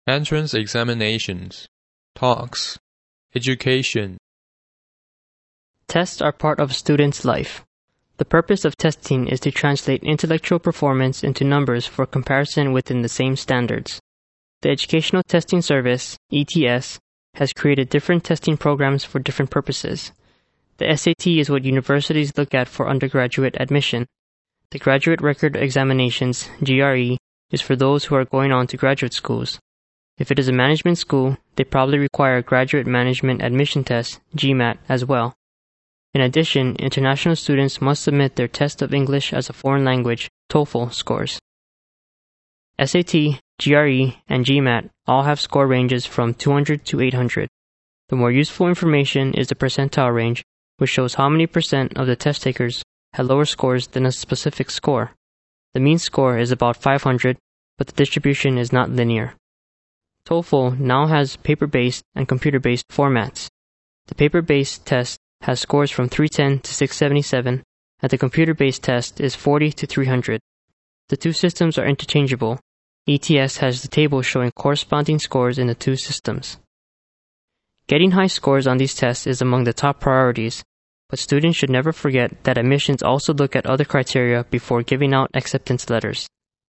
entrance examinations, talks, education. Tests are part of a student's life. The purpose of testing is to translate intellectual performance into numbers for comparison within the same standards. The Educational Testing Service, ETS, has created different testing programs for different purposes. The SAT is what universities look at for undergraduate admission. The Graduate Record Examinations, GRE, is for those who are going on to graduate schools. If it is a management school, they probably require a Graduate Management Admission Test, GMAT, as well. In addition, international students must submit their Test of English as a Foreign Language, TOEFL, scores. SAT, GRE, and GMAT all have score ranges from 200 to 800. The more useful information is the percentile range, which shows how many % of the test takers had lower scores than a specific score. The mean score is about 500, but the distribution is not linear. TOEFL now has paper-based and computer-based formats. The paper-based test has scores from 310 to 677, and the computer-based test is 40 to 300. The two systems are interchangeable. ETS has the table showing corresponding scores in the two systems. Getting high scores on these tests is among the top priorities, but students should never forget that admissions also look at other criteria before giving out acceptance letters.